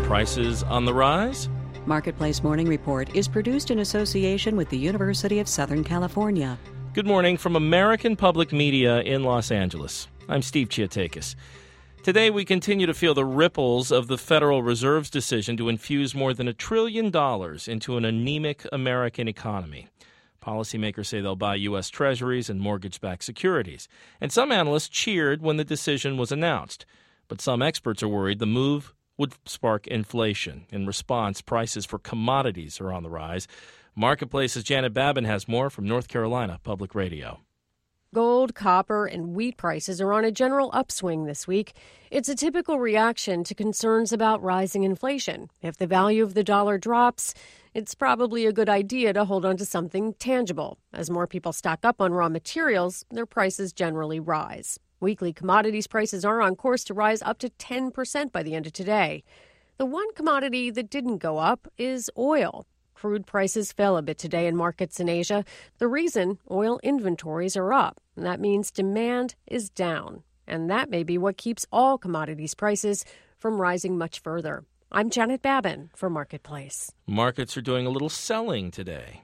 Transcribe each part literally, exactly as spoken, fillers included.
prices on the rise? Marketplace Morning Report is produced in association with the University of Southern California. Good morning from American Public Media in Los Angeles. I'm Steve Chiatakis. Today we continue to feel the ripples of the Federal Reserve's decision to infuse more than a trillion dollars into an anemic American economy. Policymakers say they'll buy U S Treasuries and mortgage-backed securities. And some analysts cheered when the decision was announced. But some experts are worried the move would spark inflation. In response, prices for commodities are on the rise. Marketplace's Janet Babin has more from North Carolina Public Radio. Gold, copper, and wheat prices are on a general upswing this week. It's a typical reaction to concerns about rising inflation. If the value of the dollar drops, it's probably a good idea to hold on to something tangible. As more people stock up on raw materials, their prices generally rise. Weekly commodities prices are on course to rise up to ten percent by the end of today. The one commodity that didn't go up is oil. Crude prices fell a bit today in markets in Asia. The reason, oil inventories are up. And that means demand is down. And that may be what keeps all commodities prices from rising much further. I'm Janet Babin for Marketplace. Markets are doing a little selling today.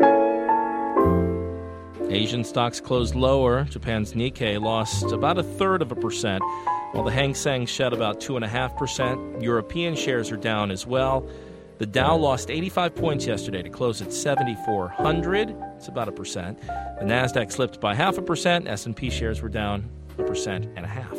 Asian stocks closed lower. Japan's Nikkei lost about a third of a percent, while the Hang Seng shed about two point five percent. European shares are down as well. The Dow lost eighty-five points yesterday to close at seventy-four hundred. It's about a percent. The Nasdaq slipped by half a percent. S and P shares were down a percent and a half.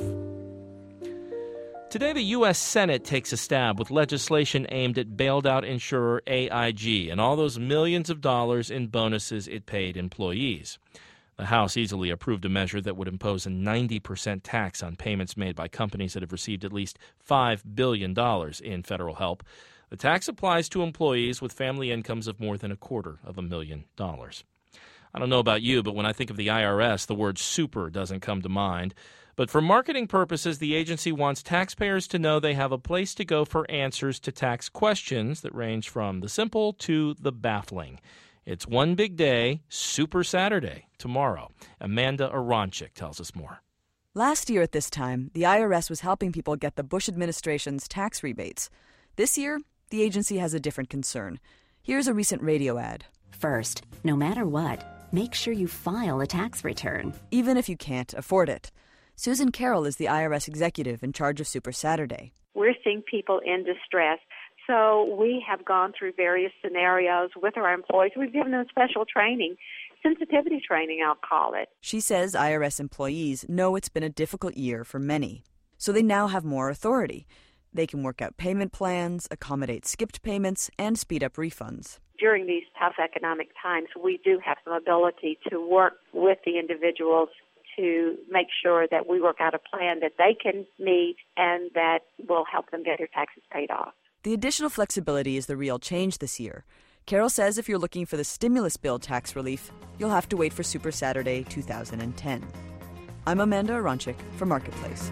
Today, the U S Senate takes a stab with legislation aimed at bailed-out insurer A I G and all those millions of dollars in bonuses it paid employees. The House easily approved a measure that would impose a ninety percent tax on payments made by companies that have received at least five billion dollars in federal help. The tax applies to employees with family incomes of more than a quarter of a million dollars. I don't know about you, but when I think of the I R S, the word super doesn't come to mind. But for marketing purposes, the agency wants taxpayers to know they have a place to go for answers to tax questions that range from the simple to the baffling. It's one big day, Super Saturday, tomorrow. Amanda Aronczyk tells us more. Last year at this time, the I R S was helping people get the Bush administration's tax rebates. This year, the agency has a different concern. Here's a recent radio ad. First, no matter what, make sure you file a tax return, even if you can't afford it. Susan Carroll is the I R S executive in charge of Super Saturday. We're seeing people in distress, so we have gone through various scenarios with our employees. We've given them special training, sensitivity training, I'll call it. She says I R S employees know it's been a difficult year for many, so they now have more authority. They can work out payment plans, accommodate skipped payments, and speed up refunds. During these tough economic times, we do have some ability to work with the individuals to make sure that we work out a plan that they can meet and that will help them get their taxes paid off. The additional flexibility is the real change this year. Carol says if you're looking for the stimulus bill tax relief, you'll have to wait for Super Saturday two thousand ten. I'm Amanda Aronczyk for Marketplace.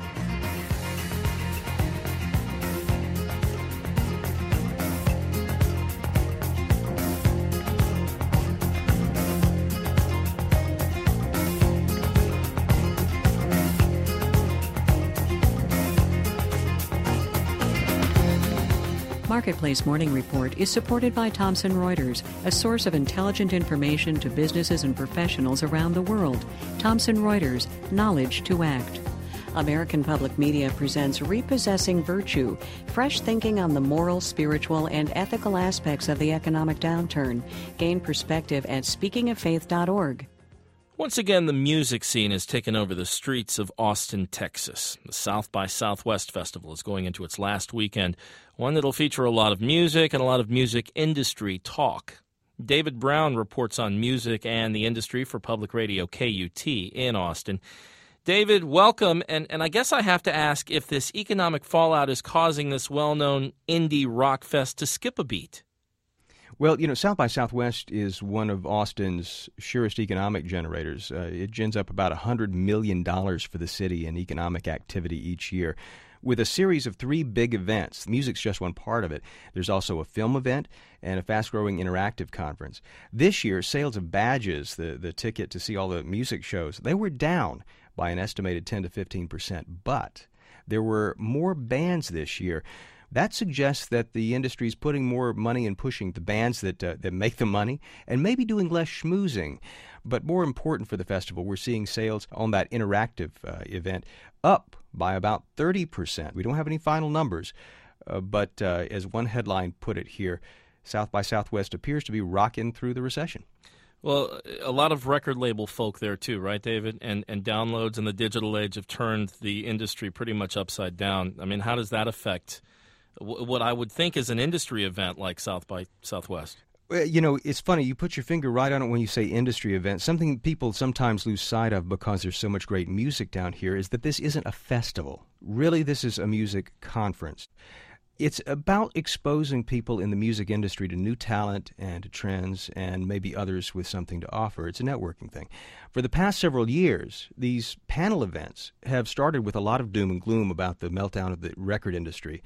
Marketplace Morning Report is supported by Thomson Reuters, a source of intelligent information to businesses and professionals around the world. Thomson Reuters, knowledge to act. American Public Media presents Repossessing Virtue, fresh thinking on the moral, spiritual, and ethical aspects of the economic downturn. Gain perspective at speaking of faith dot org. Once again, the music scene has taken over the streets of Austin, Texas. The South by Southwest Festival is going into its last weekend, one that'll feature a lot of music and a lot of music industry talk. David Brown reports on music and the industry for Public Radio K U T in Austin. David, welcome, and, and I guess I have to ask if this economic fallout is causing this well-known indie rock fest to skip a beat. Well, you know, South by Southwest is one of Austin's surest economic generators. Uh, it gins up about one hundred million dollars for the city in economic activity each year. With a series of three big events. Music's just one part of it. There's also a film event and a fast-growing interactive conference. This year, sales of badges, the, the ticket to see all the music shows, they were down by an estimated ten to fifteen percent. But there were more bands this year, that suggests that the industry is putting more money in pushing the bands that uh, that make the money and maybe doing less schmoozing. But more important for the festival, we're seeing sales on that interactive uh, event up by about thirty percent. We don't have any final numbers, uh, but uh, as one headline put it here, South by Southwest appears to be rocking through the recession. Well, a lot of record label folk there too, right, David? And and downloads in the digital age have turned the industry pretty much upside down. I mean, how does that affect w- what I would think is an industry event like South by Southwest? Well, you know, it's funny. You put your finger right on it when you say industry event. Something people sometimes lose sight of because there's so much great music down here is that this isn't a festival. Really, this is a music conference. It's about exposing people in the music industry to new talent and to trends and maybe others with something to offer. It's a networking thing. For the past several years, these panel events have started with a lot of doom and gloom about the meltdown of the record industry.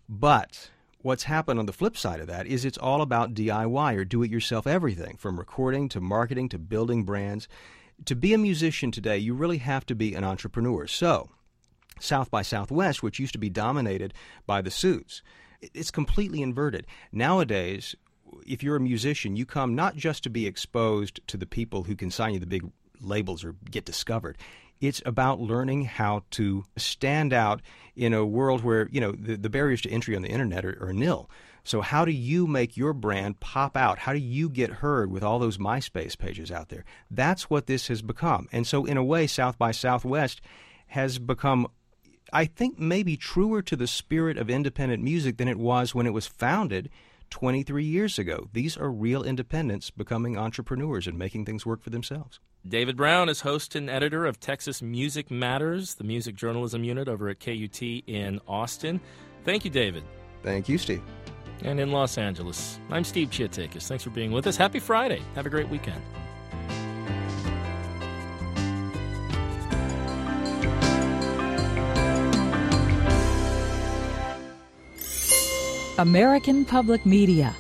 But what's happened on the flip side of that is it's all about D I Y or do-it-yourself everything, from recording to marketing to building brands. To be a musician today, you really have to be an entrepreneur. So South by Southwest, which used to be dominated by the suits, it's completely inverted. Nowadays, if you're a musician, you come not just to be exposed to the people who can sign you the big labels or get discovered. It's about learning how to stand out in a world where, you know, the, the barriers to entry on the internet are, are nil. So how do you make your brand pop out? How do you get heard with all those MySpace pages out there? That's what this has become. And so in a way, South by Southwest has become, I think, maybe truer to the spirit of independent music than it was when it was founded twenty-three years ago. These are real independents becoming entrepreneurs and making things work for themselves. David Brown is host and editor of Texas Music Matters, the music journalism unit over at K U T in Austin. Thank you, David. Thank you, Steve. And in Los Angeles, I'm Steve Chiatakis. Thanks for being with us. Happy Friday. Have a great weekend. American Public Media